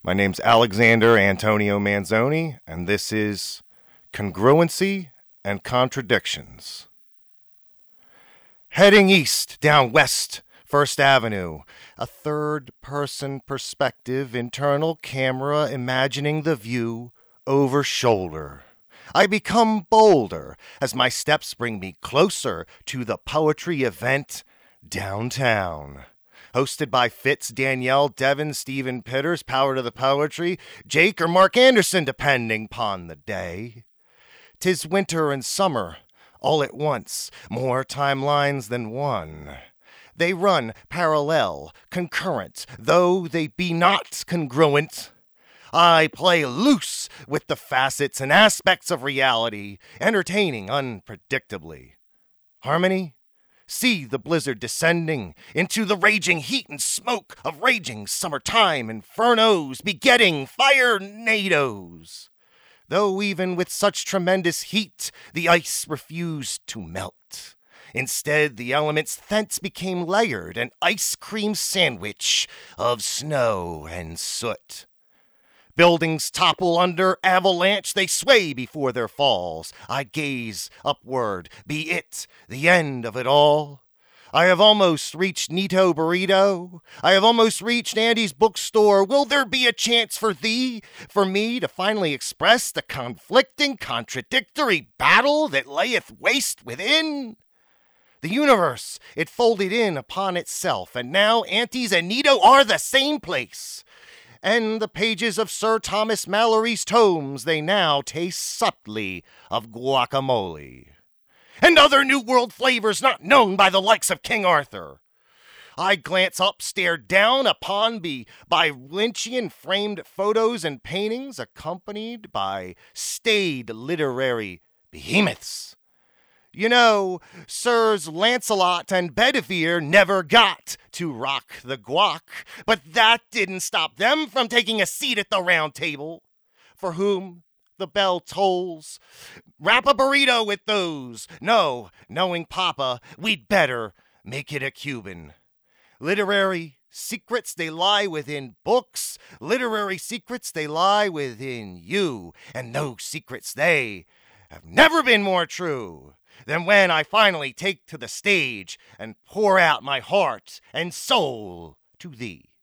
My name's Alexander Antonio Manzoni, and this is Congruency and Contradictions. Heading east, down West First Avenue, a third-person perspective, internal camera imagining the view over shoulder. I become bolder as my steps bring me closer to the poetry event downtown. Hosted by Fitz, Danielle, Devin, Stephen Pitters, Power to the Poetry, Jake or Mark Anderson, depending upon the day. 'Tis winter and summer, all at once, more timelines than one. They run parallel, concurrent, though they be not congruent. I play loose with the facets and aspects of reality, entertaining unpredictably. Harmony? See the blizzard descending into the raging heat and smoke of raging summertime infernos begetting fire-nados. Though even with such tremendous heat, the ice refused to melt. Instead, the elements thence became layered, an ice cream sandwich of snow and soot. Buildings topple under avalanche, they sway before their falls. I gaze upward, be it the end of it all. I have almost reached Nito Burrito. I have almost reached Andy's bookstore. Will there be a chance for thee, for me, to finally express the conflicting, contradictory battle that layeth waste within? The universe, it folded in upon itself, and now Antes and Nito are the same place. And the pages of Sir Thomas Mallory's tomes, they now taste subtly of guacamole. And other New World flavors not known by the likes of King Arthur. I glance up, stare down upon by Lynchian framed photos and paintings accompanied by staid literary behemoths. You know, Sirs Lancelot and Bedivere never got to rock the guac, but that didn't stop them from taking a seat at the round table. For whom the bell tolls. Wrap a burrito with those. No, knowing Papa, we'd better make it a Cuban. Literary secrets, they lie within books. Literary secrets, they lie within you. And those secrets, they have never been more true than when I finally take to the stage and pour out my heart and soul to thee.